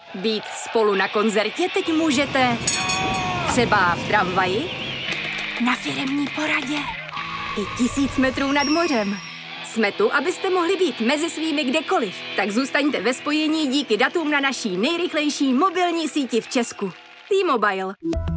Být spolu na koncertě teď můžete třeba v tramvaji, na firemní poradě i 1000 metrů nad mořem. Jsme tu, abyste mohli být mezi svými kdekoliv. Tak zůstaňte ve spojení díky datům na naší nejrychlejší mobilní síti v Česku. T-Mobile.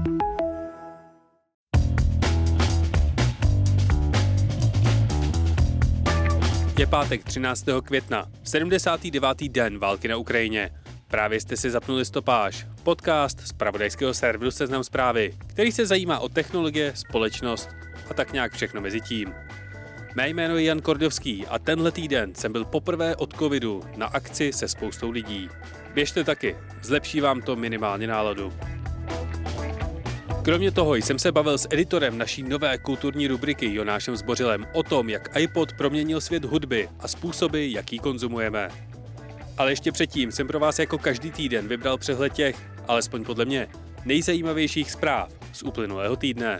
Je pátek 13. května, 79. den války na Ukrajině. Právě jste si zapnuli Stopáž, podcast z zpravodajského serveru Seznam Zprávy, který se zajímá o technologie, společnost a tak nějak všechno mezi tím. Mé jméno je Jan Kordovský a tenhle týden jsem byl poprvé od covidu na akci se spoustou lidí. Běžte taky, zlepší vám to minimálně náladu. Kromě toho jsem se bavil s editorem naší nové kulturní rubriky Jonášem Zbořilem o tom, jak iPod proměnil svět hudby a způsoby, jak ji konzumujeme. Ale ještě předtím jsem pro vás jako každý týden vybral přehled těch, alespoň podle mě, nejzajímavějších zpráv z uplynulého týdne.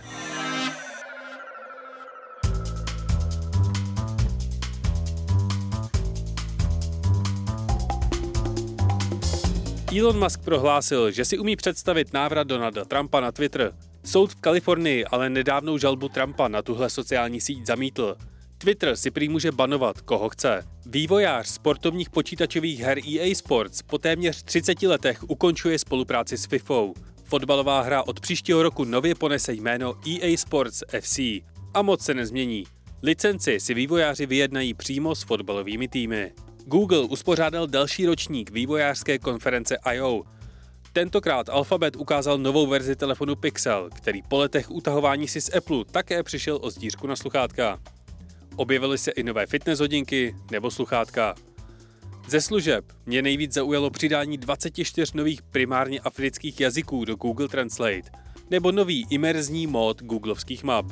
Elon Musk prohlásil, že si umí představit návrat Donalda Trumpa na Twitter. Soud v Kalifornii ale nedávnou žalobu Trumpa na tuhle sociální síť zamítl. Twitter si prý může banovat, koho chce. Vývojář sportovních počítačových her EA Sports po téměř 30 letech ukončuje spolupráci s FIFou. Fotbalová hra od příštího roku nově ponese jméno EA Sports FC. A moc se nezmění. Licenci si vývojáři vyjednají přímo s fotbalovými týmy. Google uspořádal další ročník vývojářské konference I.O. Tentokrát Alphabet ukázal novou verzi telefonu Pixel, který po letech utahování si z Apple také přišel o sdířku na sluchátka. Objevily se i nové fitness hodinky nebo sluchátka. Ze služeb mě nejvíc zaujalo přidání 24 nových primárně afrických jazyků do Google Translate nebo nový imerzní mód googlovských map.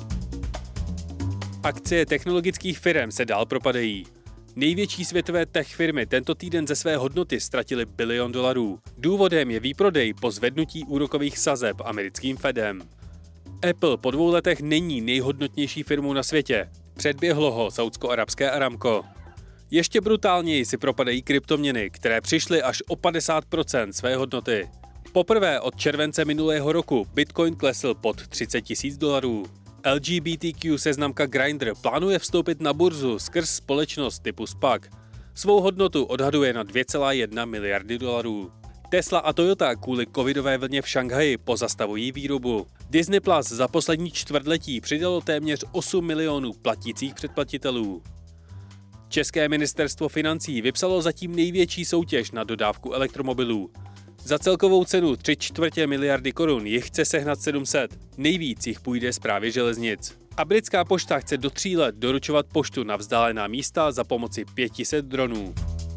Akcie technologických firem se dál propadají. Největší světové tech firmy tento týden ze své hodnoty ztratily $1 bilion. Důvodem je výprodej po zvednutí úrokových sazeb americkým Fedem. Apple po 2 letech není nejhodnotnější firmou na světě. Předběhlo ho saúdsko-arabské Aramco. Ještě brutálněji si propadají kryptoměny, které přišly až o 50% své hodnoty. Poprvé od července minulého roku Bitcoin klesl pod $30,000. LGBTQ seznamka Grindr plánuje vstoupit na burzu skrz společnost typu SPAC. Svou hodnotu odhaduje na $2,1 miliardy. Tesla a Toyota kvůli covidové vlně v Šanghaji pozastavují výrobu. Disney Plus za poslední čtvrtletí přidalo téměř 8 milionů platících předplatitelů. České ministerstvo financí vypsalo zatím největší soutěž na dodávku elektromobilů. Za celkovou cenu 3/4 miliardy korun jich chce sehnat 700, nejvíc jich půjde Správě železnic. A britská pošta chce do 3 let doručovat poštu na vzdálená místa za pomoci 500 dronů.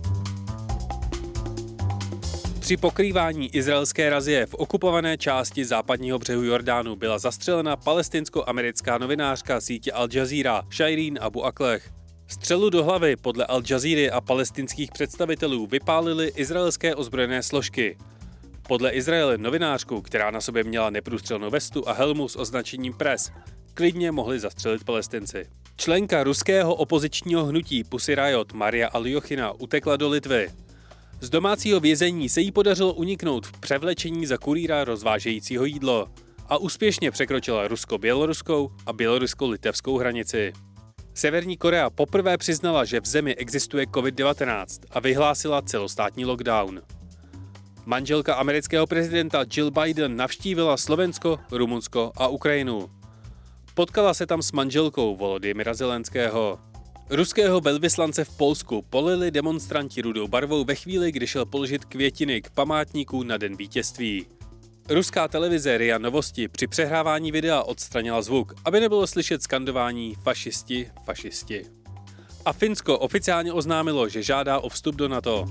Při pokrývání izraelské razie v okupované části západního břehu Jordánu byla zastřelena palestinsko-americká novinářka sítě Al Jazeera Shireen Abu Akleh. Střelu do hlavy podle Al Jazeery a palestinských představitelů vypálily izraelské ozbrojené složky. Podle Izraele novinářku, která na sobě měla neprůstřelnou vestu a helmu s označením Press, klidně mohli zastřelit Palestinci. Členka ruského opozičního hnutí Pussy Riot Maria Aljochina utekla do Litvy. Z domácího vězení se jí podařilo uniknout v převlečení za kurýra rozvážejícího jídlo a úspěšně překročila rusko-běloruskou a bělorusko-litevskou hranici. Severní Korea poprvé přiznala, že v zemi existuje COVID-19 a vyhlásila celostátní lockdown. Manželka amerického prezidenta Jill Biden navštívila Slovensko, Rumunsko a Ukrajinu. Potkala se tam s manželkou Volodymyra Zelenského. Ruského velvyslance v Polsku polili demonstranti rudou barvou ve chvíli, kdy šel položit květiny k památníku na Den vítězství. Ruská televize RIA Novosti při přehrávání videa odstranila zvuk, aby nebylo slyšet skandování fašisti, fašisti. A Finsko oficiálně oznámilo, že žádá o vstup do NATO.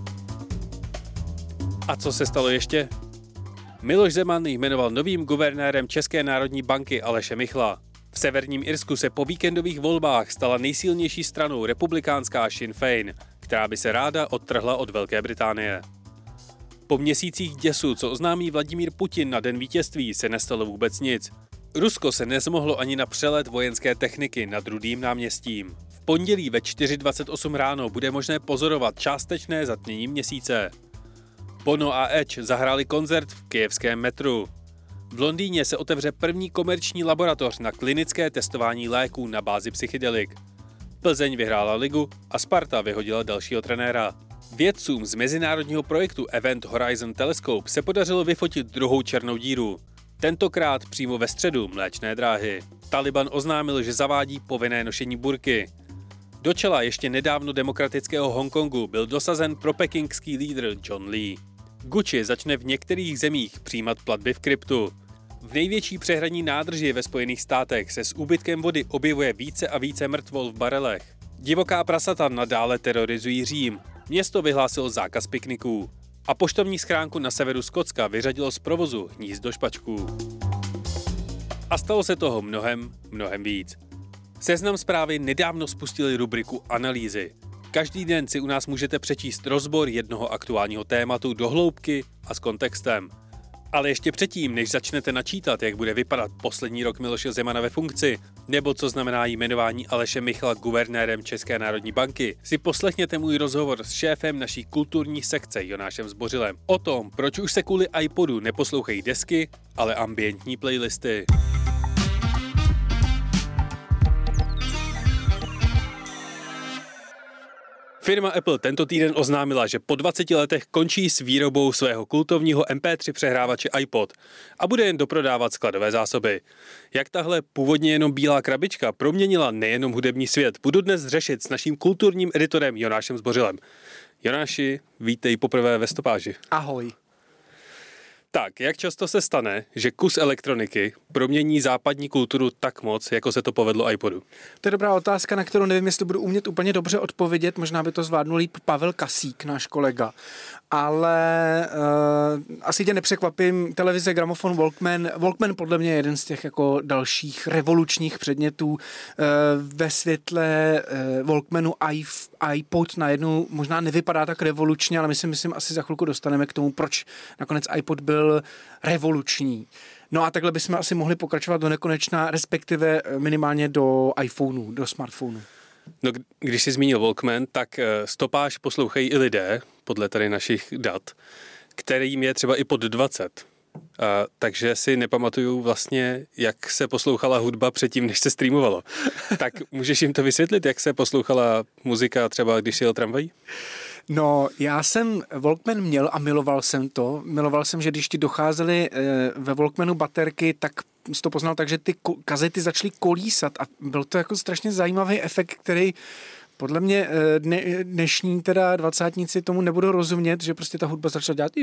A co se stalo ještě? Miloš Zeman jmenoval novým guvernérem České národní banky Aleše Michla. V Severním Irsku se po víkendových volbách stala nejsilnější stranou republikánská Sinn Féin, která by se ráda odtrhla od Velké Británie. Po měsících děsu, co oznámí Vladimír Putin na Den vítězství, se nestalo vůbec nic. Rusko se nezmohlo ani na přelet vojenské techniky nad Rudým náměstím. V pondělí ve 4:28 ráno bude možné pozorovat částečné zatmění měsíce. Bono a Edge zahráli koncert v kyjevském metru. V Londýně se otevře první komerční laboratoř na klinické testování léků na bázi psychedelik. Plzeň vyhrála ligu a Sparta vyhodila dalšího trenéra. Vědcům z mezinárodního projektu Event Horizon Telescope se podařilo vyfotit druhou černou díru. Tentokrát přímo ve středu Mléčné dráhy. Taliban oznámil, že zavádí povinné nošení burky. Do čela ještě nedávno demokratického Hongkongu byl dosazen propekingský lídr John Lee. Gucci začne v některých zemích přijímat platby v kryptu. V největší přehradní nádrži ve Spojených státech se s úbytkem vody objevuje více a více mrtvol v barelech. Divoká prasata nadále terorizují Řím. Město vyhlásilo zákaz pikniků. A poštovní schránku na severu Skotska vyřadilo z provozu hnízdo špačků. A stalo se toho mnohem víc. Seznam Zprávy nedávno spustili rubriku Analýzy. Každý den si u nás můžete přečíst rozbor jednoho aktuálního tématu do hloubky a s kontextem. Ale ještě předtím, než začnete načítat, jak bude vypadat poslední rok Miloše Zemana ve funkci, nebo co znamená jmenování Aleše Michala guvernérem České národní banky, si poslechněte můj rozhovor s šéfem naší kulturní sekce Jonášem Zbořilem o tom, proč už se kvůli iPodu neposlouchají desky, ale ambientní playlisty. Firma Apple tento týden oznámila, že po 20 letech končí s výrobou svého kultovního MP3 přehrávače iPod a bude jen doprodávat skladové zásoby. Jak tahle původně jenom bílá krabička proměnila nejenom hudební svět, budu dnes řešit s naším kulturním editorem Jonášem Zbořilem. Jonáši, vítej poprvé ve Stopáži. Ahoj. Tak, jak často se stane, že kus elektroniky promění západní kulturu tak moc, jako se to povedlo iPodu? To je dobrá otázka, na kterou nevím, jestli budu umět úplně dobře odpovědět. Možná by to zvládnul líp Pavel Kasík, náš kolega. Ale asi tě nepřekvapím, televize, gramofon, Walkman podle mě je jeden z těch jako dalších revolučních předmětů. Ve světle Walkmanu iPod najednou možná nevypadá tak revolučně, ale my si myslím, asi za chvilku dostaneme k tomu, proč nakonec iPod byl revoluční. No a takhle bychom asi mohli pokračovat do nekonečna, respektive minimálně do iPhoneu, do smartphoneu. No, když jsi zmínil Walkman, tak Stopáž poslouchají i lidé, podle tady našich dat, kterým je třeba i pod 20. Takže si nepamatuju vlastně, jak se poslouchala hudba předtím, než se streamovalo. Tak můžeš jim to vysvětlit, jak se poslouchala muzika třeba, když jel tramvají? No, já jsem Walkman měl a miloval jsem to. Miloval jsem, že když ti docházely ve Walkmanu baterky, tak jsi to poznal tak, že ty kazety začaly kolísat a byl to jako strašně zajímavý efekt, který podle mě dnešní teda dvacátníci tomu nebudou rozumět, že prostě ta hudba začala dělat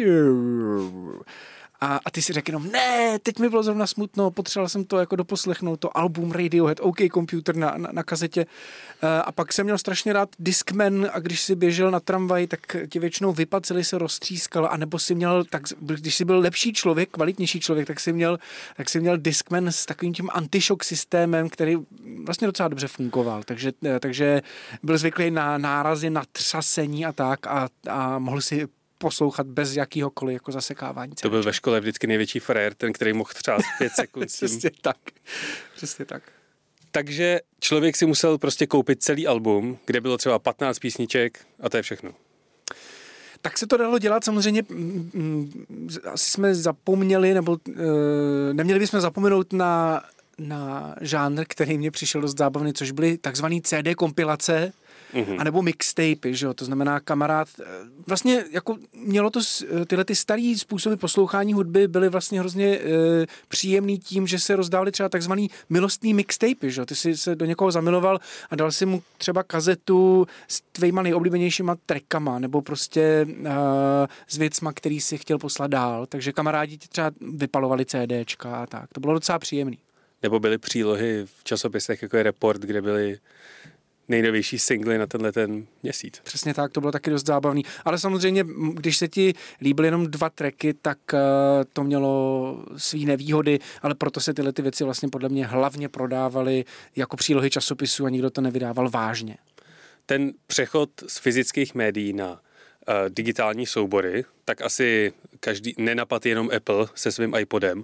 a ty si řekl jenom, ne, teď mi bylo zrovna smutno, potřeboval jsem to jako doposlechnout, to album Radiohead, OK Computer na kazetě. A pak jsem měl strašně rád Discman a když si běžel na tramvaj, tak ti většinou vypadl, celý se roztřískal, anebo si měl, tak, když si byl lepší člověk, kvalitnější člověk, tak si měl Discman s takovým tím antišok systémem, který vlastně docela dobře fungoval. Takže byl zvyklý na nárazy, na třasení a tak a mohl si poslouchat bez jakýhokoliv jako zasekávání. To byl ve škole vždycky největší frajer, ten, který mohl třást 5 sekund. Přesně tak. Takže člověk si musel prostě koupit celý album, kde bylo třeba 15 písniček a to je všechno. Tak se to dalo dělat, samozřejmě asi jsme zapomněli, nebo neměli bychom zapomenout na žánr, který mě přišel dost zábavný, což byly takzvaný CD kompilace, anebo mixtapy, že jo, to znamená kamarád, vlastně jako mělo to, tyhle ty starý způsoby poslouchání hudby byly vlastně hrozně příjemný tím, že se rozdávaly třeba takzvaný milostný mixtapy, že jo, ty si se do někoho zamiloval a dal si mu třeba kazetu s tvejma nejoblíbenějšíma trackama, nebo prostě s věcma, který si chtěl poslat dál, takže kamarádi ti třeba vypalovali CDčka a tak, to bylo docela příjemný. Nebo byly přílohy v časopisech, jako je Report, kde byly nejnovější singly na tenhle ten měsíc. Přesně tak, to bylo taky dost zábavný. Ale samozřejmě, když se ti líbily jenom 2 tracky, tak to mělo svý nevýhody, ale proto se tyhle ty věci vlastně podle mě hlavně prodávaly jako přílohy časopisů a nikdo to nevydával vážně. Ten přechod z fyzických médií na digitální soubory, tak asi každý nenapad jenom Apple se svým iPodem.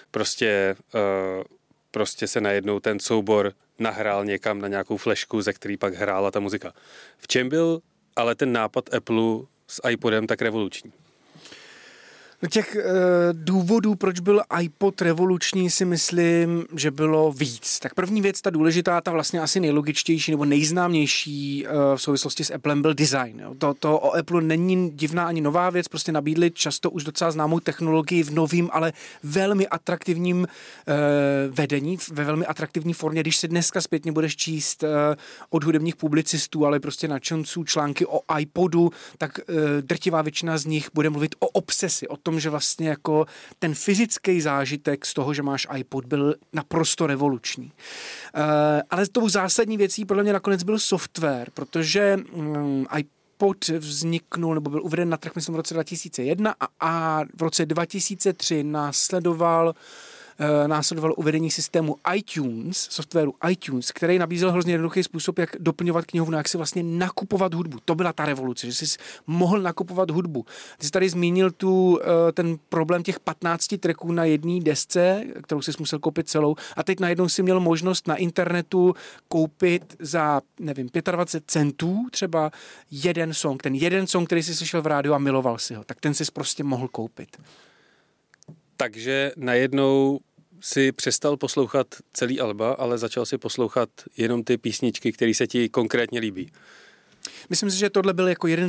Prostě se najednou ten soubor nahrál někam na nějakou flešku, ze který pak hrála ta muzika. V čem byl ale ten nápad Apple s iPodem tak revoluční? Těch důvodů, proč byl iPod revoluční, si myslím, že bylo víc. Tak první věc, ta důležitá, ta vlastně asi nejlogičtější nebo nejznámější v souvislosti s Applem byl design. Jo. To o Apple není divná ani nová věc, prostě nabídli často už docela známou technologii v novým, ale velmi atraktivním vedení, ve velmi atraktivní formě. Když si dneska zpětně budeš číst od hudebních publicistů, ale prostě nadšenců články o iPodu, tak drtivá většina z nich bude mluvit o obsesi, o tom, že vlastně jako ten fyzický zážitek z toho, že máš iPod, byl naprosto revoluční. Ale tou zásadní věcí podle mě nakonec byl software, protože iPod vzniknul nebo byl uveden na trh, myslím, v roce 2001 a v roce 2003 následovalo uvedení systému iTunes, softwaru iTunes, který nabízel hrozně jednoduchý způsob, jak doplňovat knihovnu, jak si vlastně nakupovat hudbu. To byla ta revoluce, že jsi mohl nakupovat hudbu. Ty jsi tady zmínil ten problém těch 15 tracků na jedné desce, kterou jsi musel koupit celou, a teď najednou si měl možnost na internetu koupit za, nevím, 25 centů třeba jeden song. Ten jeden song, který jsi slyšel v rádiu a miloval si ho, tak ten jsi prostě mohl koupit. Takže najednou si přestal poslouchat celý alba, ale začal si poslouchat jenom ty písničky, které se ti konkrétně líbí. Myslím si, že tohle byl jako jeden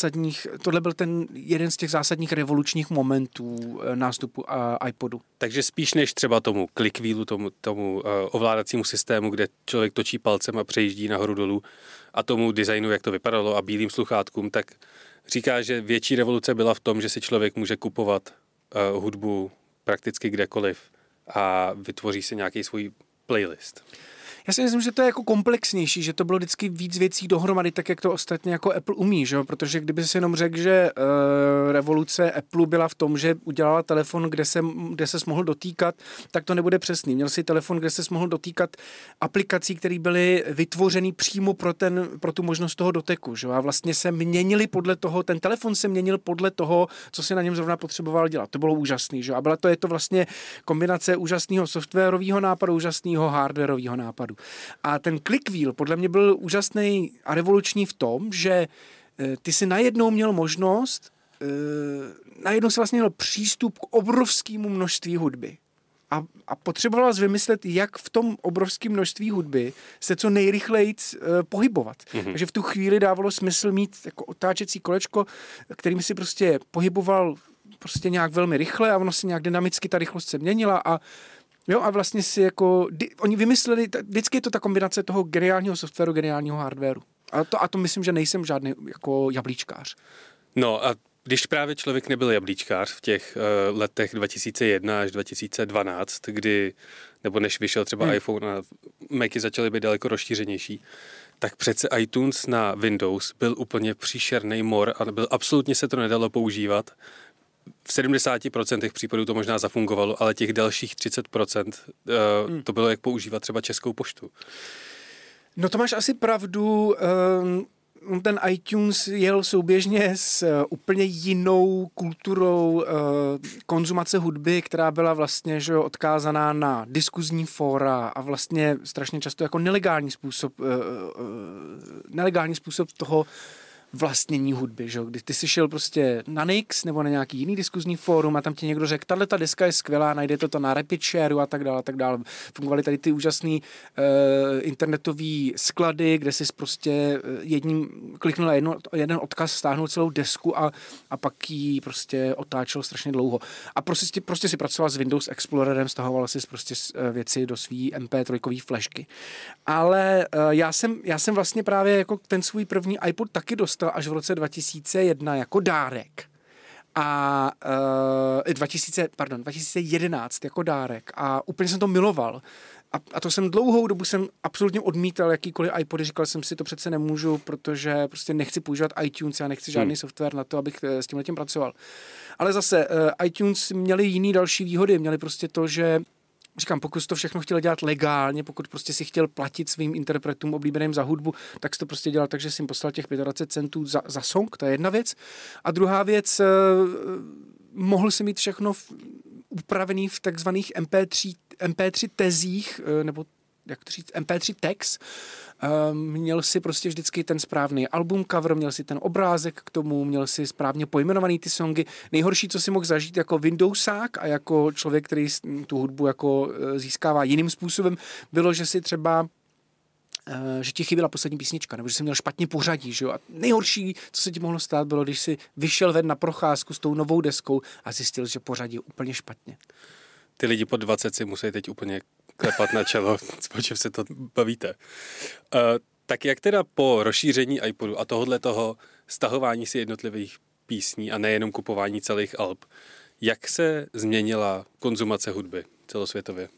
z těch zásadních revolučních momentů nástupu iPodu. Takže spíš než třeba tomu clickwheelu, tomu ovládacímu systému, kde člověk točí palcem a přejíždí nahoru dolů, a tomu designu, jak to vypadalo, a bílým sluchátkům, tak říká, že větší revoluce byla v tom, že si člověk může kupovat hudbu prakticky kdekoliv a vytvoří si nějaký svůj playlist. Já si myslím, že to je jako komplexnější, že to bylo vždycky víc věcí dohromady, tak jak to ostatně jako Apple umí, že? Protože kdyby si jenom řekl, že revoluce Apple byla v tom, že udělala telefon, kde ses mohl dotýkat, tak to nebude přesný. Měl si telefon, kde ses mohl dotýkat aplikací, které byly vytvořeny přímo pro tu možnost toho doteku, že? A vlastně se měnili podle toho, ten telefon se měnil podle toho, co si na něm zrovna potřeboval dělat. To bylo úžasný, že? A je to vlastně kombinace úžasného softwarového nápadu, úžasného hardwarového nápadu. A ten ClickWheel podle mě byl úžasný a revoluční v tom, že ty si najednou měl možnost, najednou si vlastně měl přístup k obrovskému množství hudby. A potřebovala jsi vymyslet, jak v tom obrovském množství hudby se co nejrychleji pohybovat. Takže v tu chvíli dávalo smysl mít jako otáčecí kolečko, kterým si prostě pohyboval prostě nějak velmi rychle a ono si nějak dynamicky ta rychlost se měnila a vlastně si jako, oni vymysleli, vždycky je to ta kombinace toho geniálního softwaru, geniálního hardwaru. A to myslím, že nejsem žádný jako jablíčkář. No a když právě člověk nebyl jablíčkář v těch letech 2001 až 2012, nebo než vyšel třeba iPhone a Macy začaly být daleko rozšířenější, tak přece iTunes na Windows byl úplně příšerný mor a absolutně se to nedalo používat. V 70% případů to možná zafungovalo, ale těch dalších 30% to bylo jak používat třeba Českou poštu. No to máš asi pravdu. Ten iTunes jel souběžně s úplně jinou kulturou konzumace hudby, která byla vlastně odkázaná na diskuzní fóra a vlastně strašně často jako nelegální způsob toho vlastnění hudby, že? Když ty jsi šel prostě na Nix nebo na nějaký jiný diskuzní fórum a tam ti někdo řekl, tato deska je skvělá, najdete to na RapidShareu a tak dále. Fungovaly tady ty úžasný internetový sklady, kde jsi prostě kliknul na jeden odkaz, stáhnul celou desku a pak ji prostě otáčel strašně dlouho. A prostě si pracoval s Windows Explorerem, stahoval si prostě věci do svý MP3 flashky. Ale já jsem vlastně právě jako ten svůj první iPod taky dostal až v roce 2001 jako dárek. 2011 jako dárek. A úplně jsem to miloval. A to jsem dlouhou dobu absolutně odmítal jakýkoliv iPody. Říkal jsem si, to přece nemůžu, protože prostě nechci používat iTunes, já nechci žádný software na to, abych s tímhletím pracoval. Ale zase iTunes měli jiný další výhody. Měli prostě to, že říkám, pokud jsi to všechno chtěl dělat legálně, pokud prostě si chtěl platit svým interpretům oblíbeným za hudbu, tak jsi to prostě dělal tak, že jsi jim poslal těch 25 centů za song, to je jedna věc. A druhá věc, mohl si mít všechno upravený v takzvaných MP3 tezích, nebo jak to říct, MP3 text, měl si prostě vždycky ten správný album cover, měl si ten obrázek k tomu, měl si správně pojmenovaný ty songy. Nejhorší, co si mohl zažít jako Windowsák a jako člověk, který tu hudbu jako získává jiným způsobem, bylo, že si třeba že ti chyběla poslední písnička, nebo že jsi měl špatně pořadí, že jo? A nejhorší, co se ti mohlo stát, bylo, když jsi vyšel ven na procházku s tou novou deskou a zjistil, že pořadí je úplně špatně. Ty lidi pod 20 si musí teď úplně klepat na čelo, o čem se to bavíte. Tak jak teda po rozšíření iPodu a toho stahování si jednotlivých písní a nejenom kupování celých alb, jak se změnila konzumace hudby celosvětově?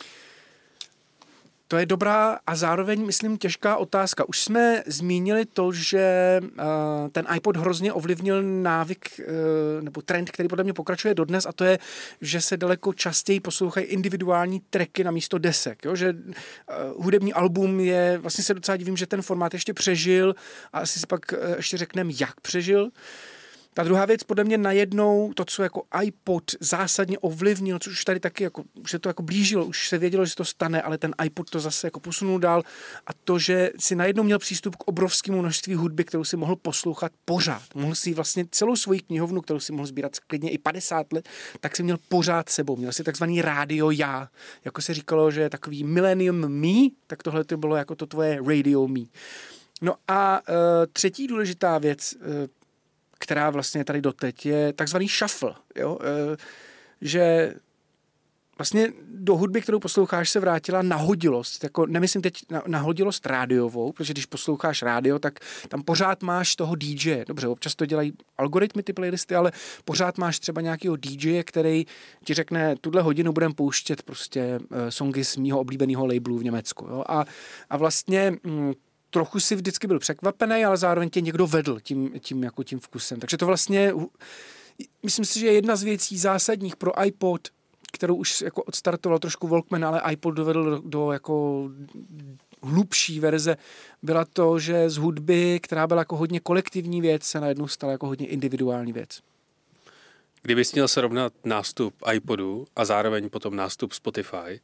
To je dobrá a zároveň, myslím, těžká otázka. Už jsme zmínili to, že ten iPod hrozně ovlivnil návyk nebo trend, který podle mě pokračuje dodnes, a to je, že se daleko častěji poslouchají individuální tracky na místo desek. Jo? Že hudební album je, vlastně se docela divím, že ten formát ještě přežil a asi si pak ještě řekneme, jak přežil. Ta druhá věc, podle mě najednou to, co jako iPod zásadně ovlivnil, což už tady taky jako, už se to jako blížilo, už se vědělo, že se to stane, ale ten iPod to zase jako posunul dál, a to, že si najednou měl přístup k obrovskému množství hudby, kterou si mohl poslouchat pořád. Mohl si vlastně celou svoji knihovnu, kterou si mohl sbírat klidně i 50 let, tak si měl pořád sebou. Měl si takzvaný rádio já. Jako se říkalo, že takový Millennium Me, tak tohle to bylo jako to tvoje Radio Me. No a třetí důležitá věc, která vlastně tady doteď je takzvaný shuffle, jo? Že vlastně do hudby, kterou posloucháš, se vrátila nahodilost. Jako nemyslím teď nahodilost rádiovou, protože když posloucháš rádio, tak tam pořád máš toho DJ. Dobře, občas to dělají algoritmy, ty playlisty, ale pořád máš třeba nějakého DJ, který ti řekne, tuhle hodinu budeme pouštět prostě songy z mýho oblíbeného labelu v Německu. Jo? A vlastně trochu si vždycky byl překvapený, ale zároveň tě někdo vedl tím vkusem. Takže to vlastně, myslím si, že je jedna z věcí zásadních pro iPod, kterou už jako odstartoval trošku Walkman, ale iPod dovedl do jako hlubší verze, byla to, že z hudby, která byla jako hodně kolektivní věc, se najednou stala jako hodně individuální věc. Kdybys měl srovnat nástup iPodu a zároveň potom nástup Spotify,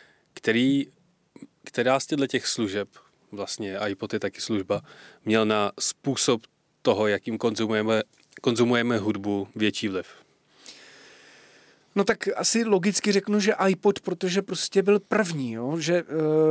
která z těch služeb, vlastně iPod je taky služba, měl na způsob toho, jakým konzumujeme hudbu, větší vliv? No tak asi logicky řeknu, že iPod, protože prostě byl první, jo? Že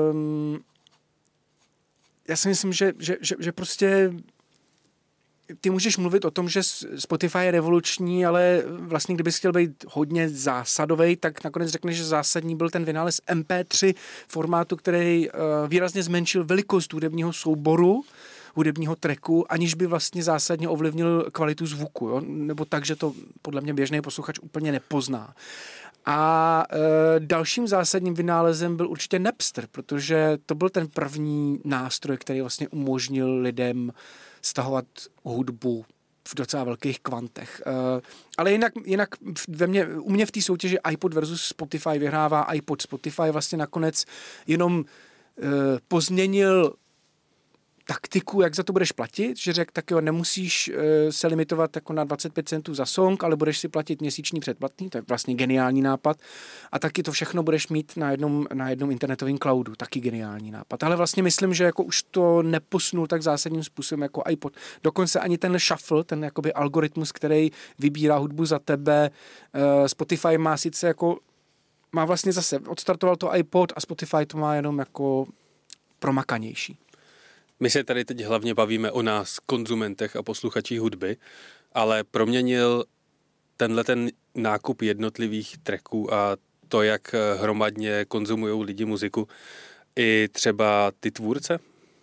já si myslím, že prostě ty můžeš mluvit o tom, že Spotify je revoluční, ale vlastně kdybys chtěl být hodně zásadový, tak nakonec řekneš, že zásadní byl ten vynález MP3 formátu, který výrazně zmenšil velikost hudebního souboru, hudebního tracku, aniž by vlastně zásadně ovlivnil kvalitu zvuku, jo? Nebo tak, že to podle mě běžný posluchač úplně nepozná. A dalším zásadním vynálezem byl určitě Napster, protože to byl ten první nástroj, který vlastně umožnil lidem stahovat hudbu v docela velkých kvantech. Ale jinak u mě v té soutěži iPod versus Spotify vyhrává iPod. Spotify vlastně nakonec jenom pozměnil taktiku, jak za to budeš platit, že řekl, tak jo, nemusíš se limitovat jako na 25 centů za song, ale budeš si platit měsíční předplatný, to je vlastně geniální nápad, a taky to všechno budeš mít na jednom internetovém cloudu, taky geniální nápad. Ale vlastně myslím, že jako už to neposunul tak zásadním způsobem jako iPod. Dokonce ani ten shuffle, ten jakoby algoritmus, který vybírá hudbu za tebe, Spotify má sice jako, má vlastně zase, odstartoval to iPod a Spotify to má jenom jako promakanější. My se tady teď hlavně bavíme o nás, konzumentech a posluchačích hudby, ale proměnil ten nákup jednotlivých tracků a to, jak hromadně konzumují lidi muziku, i třeba ty tvůrce?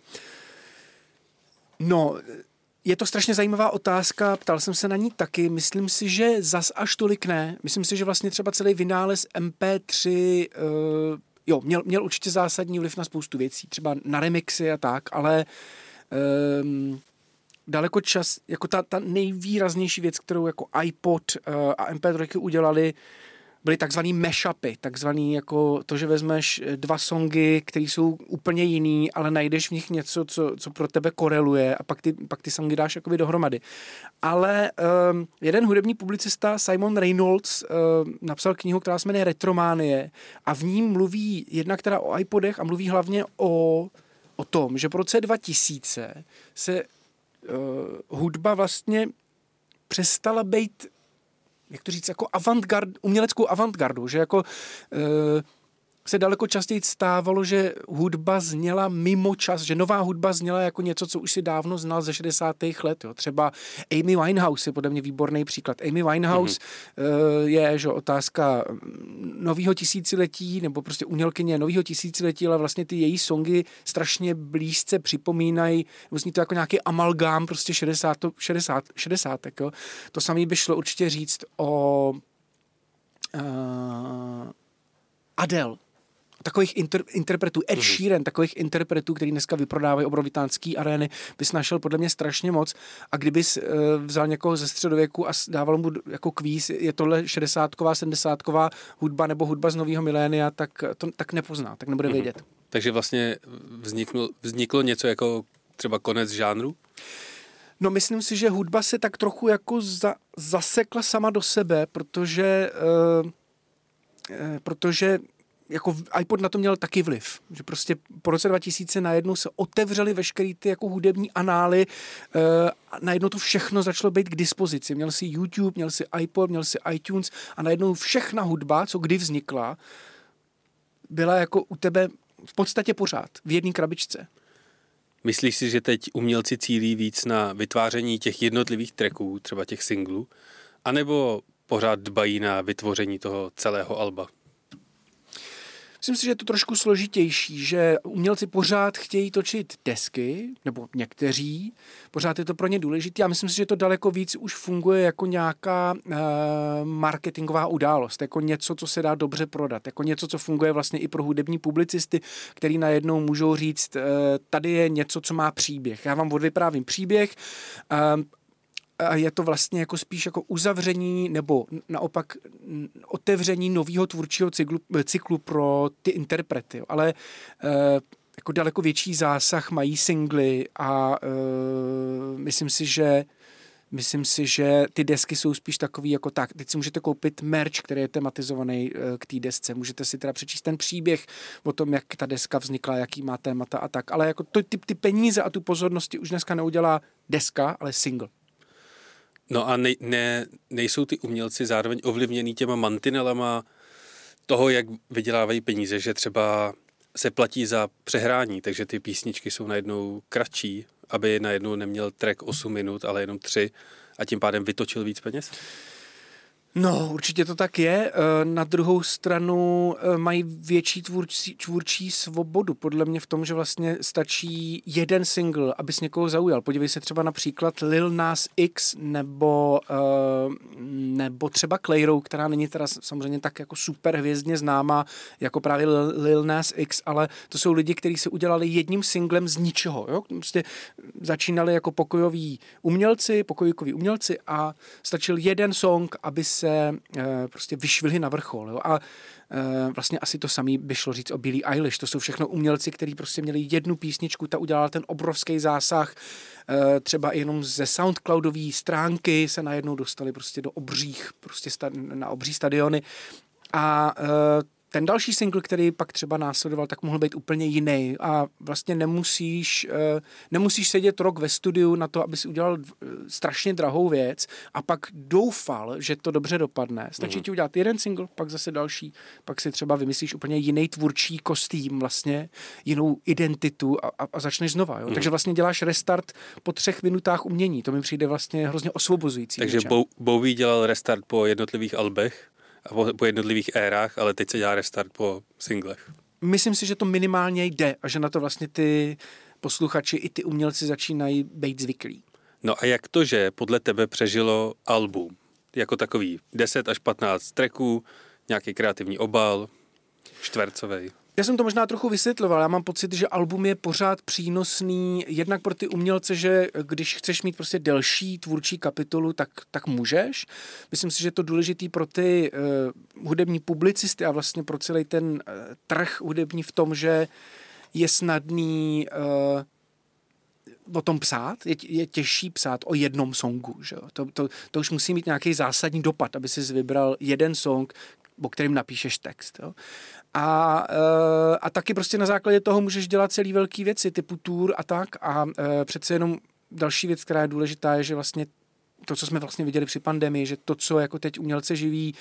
No, je to strašně zajímavá otázka, ptal jsem se na ní taky, myslím si, že zas až tolik ne. Myslím si, že vlastně třeba celý vynález MP3 měl určitě zásadní vliv na spoustu věcí, třeba na remixy a tak, ale daleko jako ta nejvýraznější věc, kterou jako iPod a MP3 udělali, byly takzvaný mashupy, takzvaný jako to, že vezmeš 2 songy, které jsou úplně jiný, ale najdeš v nich něco, co pro tebe koreluje a pak ty songy dáš jakoby dohromady. Ale jeden hudební publicista, Simon Reynolds, napsal knihu, která se jmenuje Retrománie a v ní mluví jednak teda o iPodech a mluví hlavně o tom, že po roce 2000 se hudba vlastně přestala být, jak to říct, jako uměleckou avantgardu, že jako se daleko častěji stávalo, že hudba zněla mimo čas, že nová hudba zněla jako něco, co už si dávno znal ze 60. let. Jo. Třeba Amy Winehouse je podle mě výborný příklad. Amy Winehouse je že otázka nového tisíciletí, nebo prostě umělkyně nového tisíciletí, ale vlastně ty její songy strašně blízce připomínají, vlastně to jako nějaký amalgám prostě 60. Jo. To samé by šlo určitě říct o Adele. Takových interpretů, Ed Sheeran, takových interpretů, který dneska vyprodávají obrovitánský arény, bys našel podle mě strašně moc. A kdybys vzal někoho ze středověku a dával mu jako kvíz, je tohle 60ková, 70ková hudba nebo hudba z nového milénia, tak nepozná, tak nebude vědět. Takže vlastně vzniklo něco jako třeba konec žánru? No myslím si, že hudba se tak trochu jako zasekla sama do sebe, protože jako iPod na to měl taky vliv, že prostě po roce 2000 najednou se otevřely veškeré ty jako hudební anály a najednou to všechno začalo být k dispozici. Měl si YouTube, měl si iPod, měl si iTunes a najednou všechna hudba, co kdy vznikla, byla jako u tebe v podstatě pořád v jedné krabičce. Myslíš si, že teď umělci cílí víc na vytváření těch jednotlivých tracků, třeba těch singlů, anebo pořád dbají na vytvoření toho celého alba? Myslím si, že je to trošku složitější, že umělci pořád chtějí točit desky, nebo někteří, pořád je to pro ně důležité. Já myslím si, že to daleko víc už funguje jako nějaká marketingová událost, jako něco, co se dá dobře prodat, jako něco, co funguje vlastně i pro hudební publicisty, který najednou můžou říct, tady je něco, co má příběh. Já vám odvyprávím příběh, a je to vlastně jako spíš jako uzavření nebo naopak otevření nového tvůrčího cyklu pro ty interprety. Jo. Ale jako daleko větší zásah mají singly a myslím si, že ty desky jsou spíš takový jako tak. Teď si můžete koupit merch, který je tematizovaný k té desce. Můžete si teda přečíst ten příběh o tom, jak ta deska vznikla, jaký má témata a tak. Ale jako ty peníze a tu pozornosti už dneska neudělá deska, ale single. No a nejsou ty umělci zároveň ovlivněný těma mantinelama toho, jak vydělávají peníze, že třeba se platí za přehrání, takže ty písničky jsou najednou kratší, aby najednou neměl track 8 minut, ale jenom 3 a tím pádem vytočil víc peněz? No, určitě to tak je. Na druhou stranu mají větší tvůrčí svobodu. Podle mě v tom, že vlastně stačí jeden single, abys někoho zaujal. Podívej se třeba například Lil Nas X nebo třeba Clairo, která není teda samozřejmě tak jako super hvězdně známá jako právě Lil Nas X, ale to jsou lidi, kteří se udělali jedním singlem z ničeho. Jo? Prostě začínali jako pokojkoví umělci a stačil jeden song, aby se prostě vyšvihli na vrchol. Jo? A vlastně asi to samé by šlo říct o Billie Eilish. To jsou všechno umělci, kteří prostě měli jednu písničku, ta udělala ten obrovský zásah. Třeba jenom ze SoundCloudové stránky se najednou dostali prostě do obřích, prostě na obří stadiony. A ten další single, který pak třeba následoval, tak mohl být úplně jiný a vlastně nemusíš sedět rok ve studiu na to, aby si udělal strašně drahou věc a pak doufal, že to dobře dopadne. Stačí ti udělat jeden single, pak zase další, pak si třeba vymyslíš úplně jiný tvůrčí kostým, vlastně jinou identitu a začneš znova. Jo? Takže vlastně děláš restart po 3 minutách umění. To mi přijde vlastně hrozně osvobozující. Takže Bowie dělal restart po jednotlivých albech a po jednotlivých érách, ale teď se dělá restart po singlech. Myslím si, že to minimálně jde a že na to vlastně ty posluchači i ty umělci začínají být zvyklí. No a jak to, že podle tebe přežilo album? Jako takový 10 až 15 tracků, nějaký kreativní obal, čtvercovej. Já jsem to možná trochu vysvětloval. Já mám pocit, že album je pořád přínosný jednak pro ty umělce, že když chceš mít prostě delší tvůrčí kapitolu, tak můžeš. Myslím si, že je to důležitý pro ty hudební publicisty a vlastně pro celý ten trh hudební v tom, že je snadný o tom psát, je těžší psát o jednom songu. Že? To už musí mít nějaký zásadní dopad, aby si vybral jeden song, o kterým napíšeš text. Jo? A taky prostě na základě toho můžeš dělat celý velký věci, typu tour a tak. A přece jenom další věc, která je důležitá, je, že vlastně to, co jsme vlastně viděli při pandemii, že to, co jako teď umělce živí,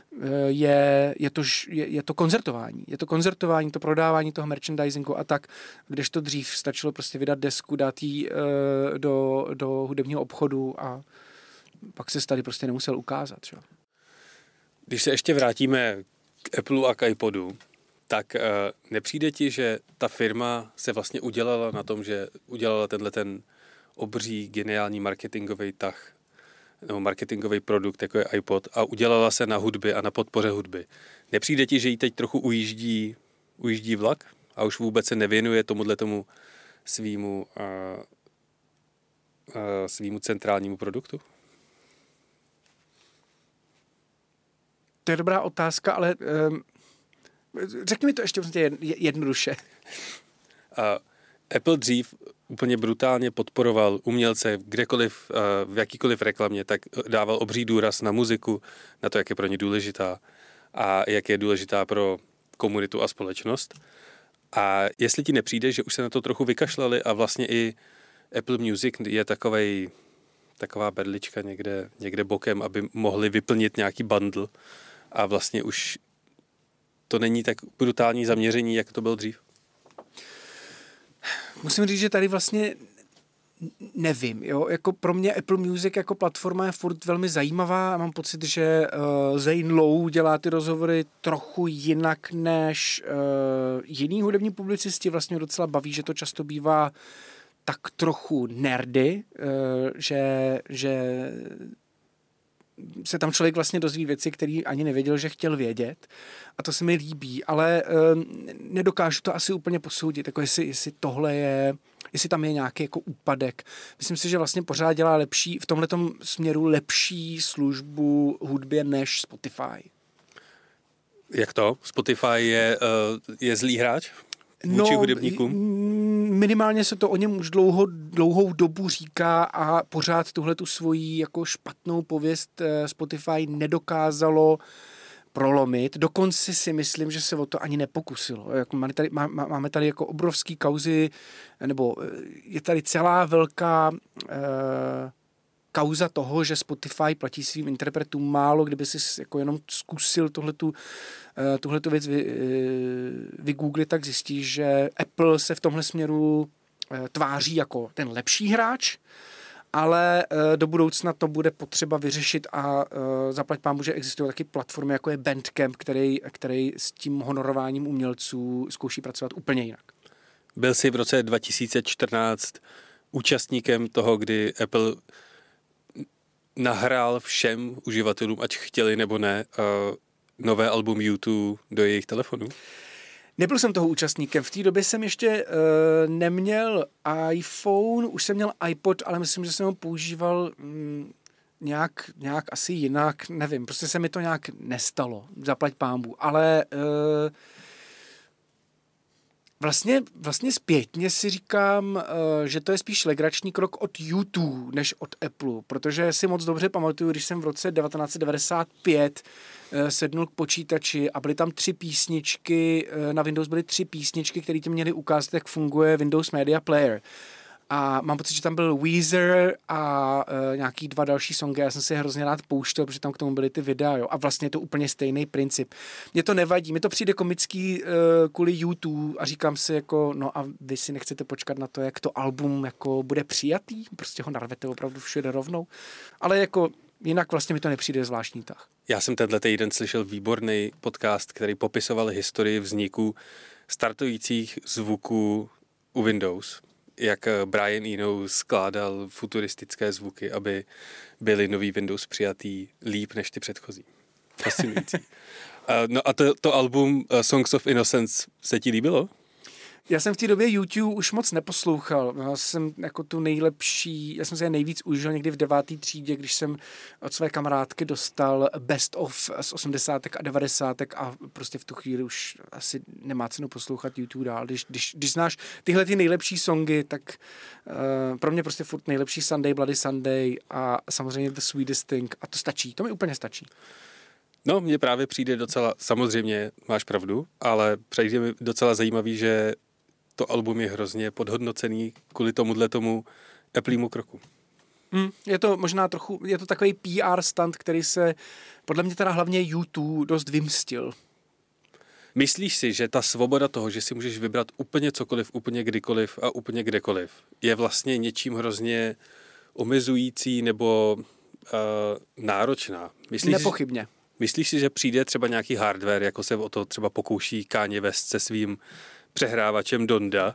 je to koncertování. Je to koncertování, to prodávání toho merchandisingu a tak, kdežto dřív stačilo prostě vydat desku, dát ji do hudebního obchodu a pak se tady prostě nemusel ukázat. Že? Když se ještě vrátíme k Apple a k iPodu, tak nepřijde ti, že ta firma se vlastně udělala na tom, že udělala ten obří geniální marketingový tah nebo marketingový produkt, jako je iPod, a udělala se na hudbě a na podpoře hudby. Nepřijde ti, že jí teď trochu ujíždí vlak a už vůbec se nevěnuje tomu svýmu centrálnímu produktu? To je dobrá otázka, ale řekni mi to ještě jednoduše. Apple dřív úplně brutálně podporoval umělce kdekoliv, v jakýkoliv reklamě, tak dával obří důraz na muziku, na to, jak je pro ně důležitá a jak je důležitá pro komunitu a společnost. A jestli ti nepřijde, že už se na to trochu vykašlali a vlastně i Apple Music je taková berlička někde bokem, aby mohli vyplnit nějaký bundle a vlastně už to není tak brutální zaměření, jak to bylo dřív? Musím říct, že tady vlastně nevím. Jo? Jako pro mě Apple Music jako platforma je furt velmi zajímavá. Mám pocit, že Zane Lowe dělá ty rozhovory trochu jinak než jiný hudební publicisti. Vlastně docela baví, že to často bývá tak trochu nerdy, že se tam člověk vlastně dozví věci, které ani nevěděl, že chtěl vědět. A to se mi líbí, ale nedokážu to asi úplně posoudit, jako jestli tohle je, jestli tam je nějaký jako úpadek. Myslím si, že vlastně pořád dělá v tomhletom směru lepší službu hudbě než Spotify. Jak to? Spotify je zlý hráč vůči hudebníkům? Minimálně se to o něm už dlouhou dobu říká a pořád tuhletu svoji jako špatnou pověst Spotify nedokázalo prolomit. Dokonce si myslím, že se o to ani nepokusilo. Jako máme tady jako obrovský kauzy, nebo je tady celá velká kauza toho, že Spotify platí svým interpretům málo, kdyby si jako jenom zkusil tuhletu věc vygooglit, tak zjistíš, že Apple se v tomhle směru tváří jako ten lepší hráč, ale do budoucna to bude potřeba vyřešit a zaplať pánbůh, že existují taky platformy, jako je Bandcamp, který s tím honorováním umělců zkouší pracovat úplně jinak. Byl jsi v roce 2014 účastníkem toho, kdy Apple nahrál všem uživatelům, ať chtěli nebo ne, nové album U2 do jejich telefonů? Nebyl jsem toho účastníkem. V té době jsem ještě neměl iPhone, už jsem měl iPod, ale myslím, že jsem ho používal nějak asi jinak, nevím, prostě se mi to nějak nestalo, zaplať pánbůh, ale Vlastně zpětně si říkám, že to je spíš legrační krok od YouTube než od Apple, protože si moc dobře pamatuju, když jsem v roce 1995 sednul k počítači a byly tam 3 písničky, na Windows byly 3 písničky, které ti měly ukázat, jak funguje Windows Media Player. A mám pocit, že tam byl Weezer a nějaký 2 další songy. Já jsem si je hrozně rád pouštěl, protože tam k tomu byly ty videa. Jo. A vlastně je to úplně stejný princip. Mně to nevadí. Mně to přijde komický kvůli YouTube a říkám si jako, no a vy si nechcete počkat na to, jak to album jako bude přijatý? Prostě ho narvete opravdu všude rovnou. Ale jako jinak vlastně mi to nepřijde zvláštní tah. Já jsem tenhle týden slyšel výborný podcast, který popisoval historii vzniku startujících zvuků u Windows. Jak Brian Eno skládal futuristické zvuky, aby byly nový Windows přijatý líp než ty předchozí. Fascinující. No a to album Songs of Innocence se ti líbilo? Já jsem v té době YouTube už moc neposlouchal. Já jsem jako já jsem se nejvíc užil někdy v 9. třídě, když jsem od své kamarádky dostal best of z 80. a 90. a prostě v tu chvíli už asi nemá cenu poslouchat YouTube dál. Když znáš tyhle ty nejlepší songy, tak pro mě prostě furt nejlepší Sunday, Bloody Sunday a samozřejmě The Sweetest Thing a to stačí, to mi úplně stačí. No, mně právě přijde docela, samozřejmě máš pravdu, ale přijde mi docela zajímavý, že to album je hrozně podhodnocený kvůli tomu Applemu kroku. Je to možná trochu, je to takový PR stunt, který se podle mě teda hlavně YouTube dost vymstil. Myslíš si, že ta svoboda toho, že si můžeš vybrat úplně cokoliv, úplně kdykoliv a úplně kdekoliv, je vlastně něčím hrozně omezující nebo náročná? Nepochybně. Myslíš si, že přijde třeba nějaký hardware, jako se o to třeba pokouší Kanye West se svým přehrávačem Donda,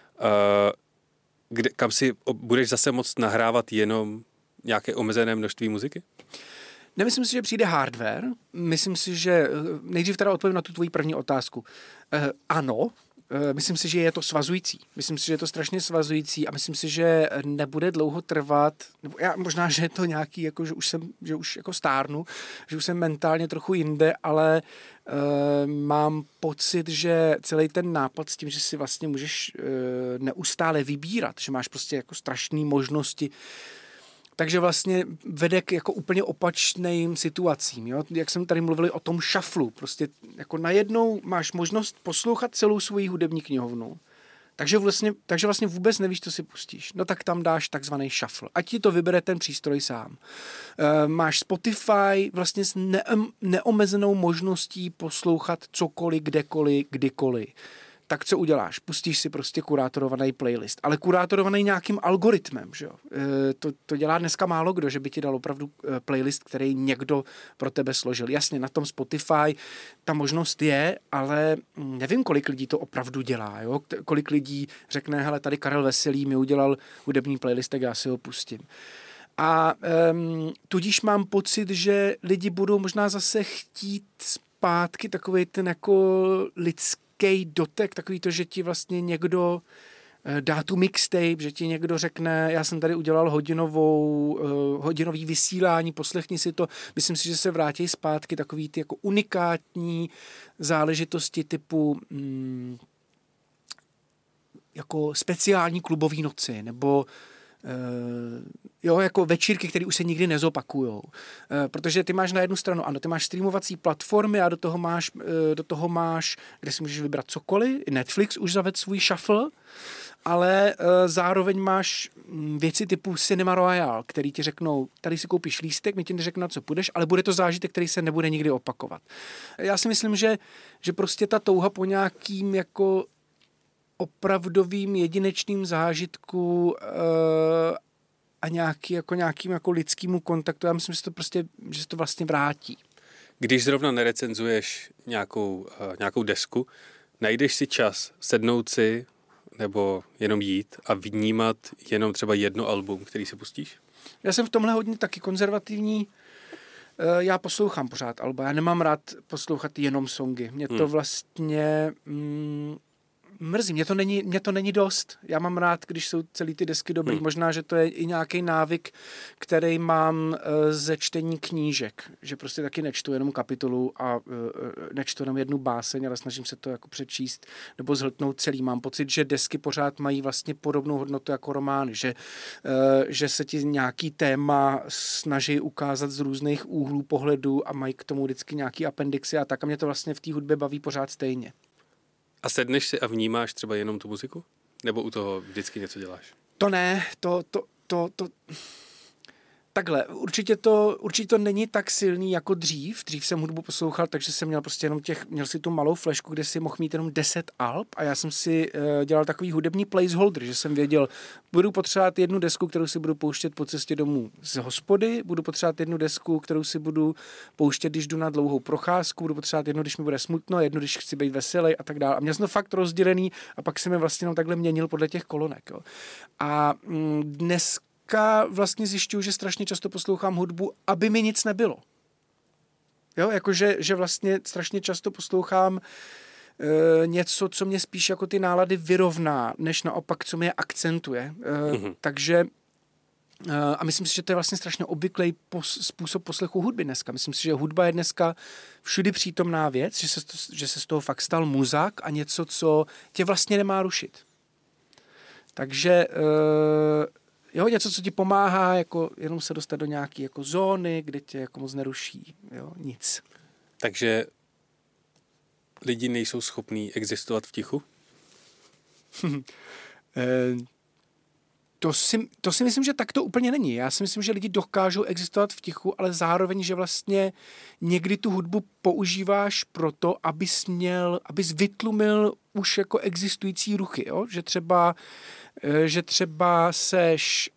kam si budeš zase moct nahrávat jenom nějaké omezené množství muziky? Nemyslím si, že přijde hardware. Myslím si, že nejdřív teda odpovím na tu tvoji první otázku. Ano, myslím si, že je to svazující. Myslím si, že je to strašně svazující a myslím si, že nebude dlouho trvat, nebo možná, že je to nějaký, jako, že už jako stárnu, že už jsem mentálně trochu jinde, ale mám pocit, že celý ten nápad s tím, že si vlastně můžeš neustále vybírat, že máš prostě jako strašné možnosti, takže vlastně vede k jako úplně opačným situacím. Jo? Jak jsem tady mluvili o tom šaflu, prostě jako najednou máš možnost poslouchat celou svoji hudební knihovnu, takže vlastně vůbec nevíš, co si pustíš. No tak tam dáš takzvaný shuffle. Ať ti to vybere ten přístroj sám. Máš Spotify vlastně s neomezenou možností poslouchat cokoliv, kdekoliv, kdykoliv. Tak co uděláš? Pustíš si prostě kurátorovaný playlist, ale kurátorovaný nějakým algoritmem, že jo? To dělá dneska málo kdo, že by ti dal opravdu playlist, který někdo pro tebe složil. Jasně, na tom Spotify ta možnost je, ale nevím, kolik lidí to opravdu dělá, jo? Kolik lidí řekne, hele, tady Karel Veselý mi udělal hudební playlist, tak já si ho pustím. A tudíž mám pocit, že lidi budou možná zase chtít zpátky takovej ten jako lidský dotek, takový to, že ti vlastně někdo dá tu mixtape, že ti někdo řekne, já jsem tady udělal hodinový vysílání, poslechni si to. Myslím si, že se vrátí zpátky takový ty jako unikátní záležitosti typu jako speciální klubový noci, nebo jako večírky, které už se nikdy nezopakujou. Protože ty máš na jednu stranu, ano, ty máš streamovací platformy a do toho máš, kde si můžeš vybrat cokoliv. Netflix už zavedl svůj shuffle, ale zároveň máš věci typu Cinema Royale, který ti řeknou, tady si koupíš lístek, my ti neřeknou, na co půjdeš, ale bude to zážitek, který se nebude nikdy opakovat. Já si myslím, že prostě ta touha po nějakým jako opravdovým jedinečným zážitku a nějakým jako lidskému kontaktu. Já myslím, že se to vlastně vrátí. Když zrovna nerecenzuješ nějakou desku, najdeš si čas sednout si nebo jenom jít a vnímat jenom třeba jedno album, který si pustíš? Já jsem v tomhle hodně taky konzervativní. Já poslouchám pořád alba. Já nemám rád poslouchat jenom songy. Mě to vlastně mrzí. Mě to není dost. Já mám rád, když jsou celý ty desky dobrý. Možná, že to je i nějaký návyk, který mám ze čtení knížek. Že prostě taky nečtu jenom kapitolu a nečtu jenom jednu báseň, ale snažím se to jako přečíst nebo zhltnout celý. Mám pocit, že desky pořád mají vlastně podobnou hodnotu jako romány. Že se ti nějaký téma snaží ukázat z různých úhlů pohledu a mají k tomu vždycky nějaký appendixy a tak. A mě to vlastně v té hudbě baví pořád stejně. A sedneš si a vnímáš třeba jenom tu muziku? Nebo u toho vždycky něco děláš? To ne, takhle, určitě to není tak silný jako dřív. Dřív jsem hudbu poslouchal, takže jsem měl prostě měl si tu malou flešku, kde si mohl mít jenom 10 alb a já jsem si dělal takový hudební placeholder, že jsem věděl, budu potřebovat jednu desku, kterou si budu pouštět po cestě domů z hospody, budu potřebovat jednu desku, kterou si budu pouštět, když jdu na dlouhou procházku, budu potřebovat jednu, když mi bude smutno, jednu, když chci být veselý a tak dále. A měl jsem to fakt rozdělený a pak jsem je vlastně jenom takhle měnil podle těch kolonek. Jo. A dnes vlastně zjišťuju, že strašně často poslouchám hudbu, aby mi nic nebylo. Jo, jakože že vlastně strašně často poslouchám něco, co mě spíš jako ty nálady vyrovná, než naopak, co mě akcentuje. Takže a myslím si, že to je vlastně strašně obvyklý způsob poslechu hudby dneska. Myslím si, že hudba je dneska všudy přítomná věc, že se z toho fakt stal muzák a něco, co tě vlastně nemá rušit. Takže jo, něco, co ti pomáhá jako jenom se dostat do nějaké jako zóny, kde tě jako moc neruší. Jo, nic. Takže lidi nejsou schopní existovat v tichu? To si myslím, že tak to úplně není. Já si myslím, že lidi dokážou existovat v tichu, ale zároveň, že vlastně někdy tu hudbu používáš proto, abys vytlumil už jako existující ruchy. Jo? Že třeba seš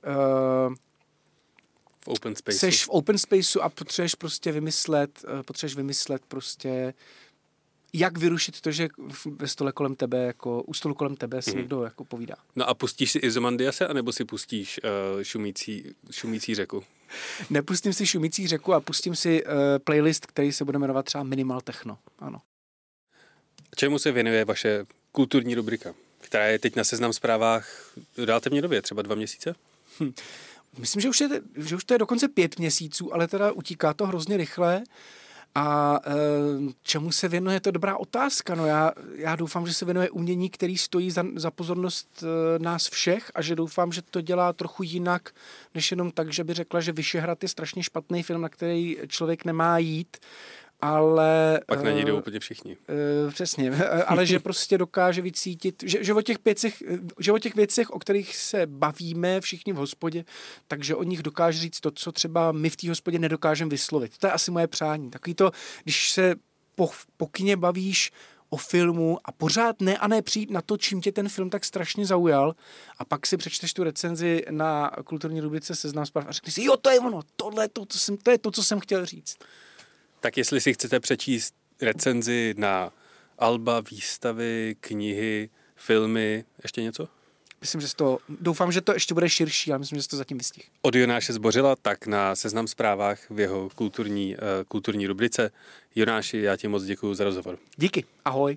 v open spaceu a potřebuješ prostě vymyslet prostě jak vyrušit to, že ve stole kolem tebe, jako u stolu kolem tebe si někdo jako povídá. No a pustíš si Izomandiase, anebo si pustíš šumící řeku? Nepustím si šumící řeku a pustím si playlist, který se bude jmenovat třeba Minimal Techno. Ano. Čemu se věnuje vaše kulturní rubrika, která je teď na Seznam Zprávách relativně době, třeba 2 měsíce? Myslím, že už to je dokonce 5 měsíců, ale teda utíká to hrozně rychle. A čemu se věnuje, je to dobrá otázka. No já doufám, že se věnuje umění, který stojí za pozornost nás všech a že doufám, že to dělá trochu jinak, než jenom tak, že by řekla, že Vyšehrad je strašně špatný film, na který člověk nemá jít, ale... Pak na něj jdou úplně všichni. Přesně, ale že prostě dokáže vycítit, že o těch věcech, o kterých se bavíme všichni v hospodě, takže o nich dokáže říct to, co třeba my v té hospodě nedokážeme vyslovit. To je asi moje přání. Takový to, když se po kině bavíš o filmu a pořád ne přijít na to, čím tě ten film tak strašně zaujal a pak si přečteš tu recenzi na kulturní rubrice Seznam Zpráv a řekneš si, jo, to je ono, to je to, co jsem chtěl říct. Tak jestli si chcete přečíst recenzi na alba, výstavy, knihy, filmy, ještě něco? Doufám, že to ještě bude širší, ale myslím, že to zatím vystihl. Od Jonáše Zbořila, tak na Seznam Zprávách v jeho kulturní rubrice. Jonáši, já ti moc děkuju za rozhovor. Díky, ahoj.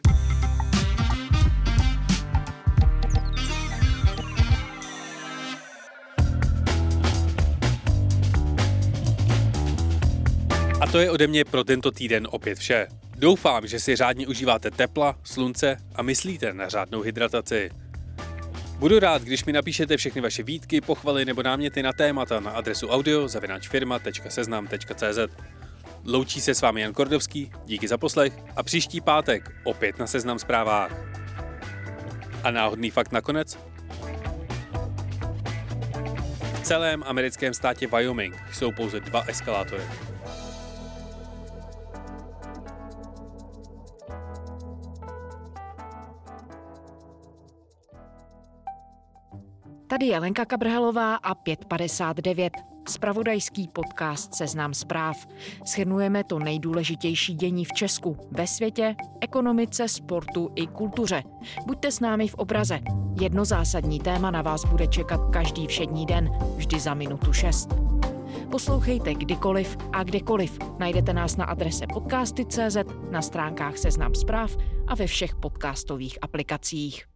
A to je ode mě pro tento týden opět vše. Doufám, že si řádně užíváte tepla, slunce a myslíte na řádnou hydrataci. Budu rád, když mi napíšete všechny vaše výtky, pochvaly nebo náměty na témata na adresu audio@firma.seznam.cz. Loučí se s vámi Jan Kordovský, díky za poslech a příští pátek opět na Seznam Zprávách. A náhodný fakt nakonec? V celém americkém státě Wyoming jsou pouze 2 eskalátory. Tady je Lenka Kabrhelová a 5:59. Zpravodajský podcast Seznam Zpráv. Shrnujeme to nejdůležitější dění v Česku, ve světě, ekonomice, sportu i kultuře. Buďte s námi v obraze. Jedno zásadní téma na vás bude čekat každý všední den, vždy za minutu 6. Poslouchejte kdykoliv a kdekoliv. Najdete nás na adrese podcasty.cz, na stránkách Seznam Zpráv a ve všech podcastových aplikacích.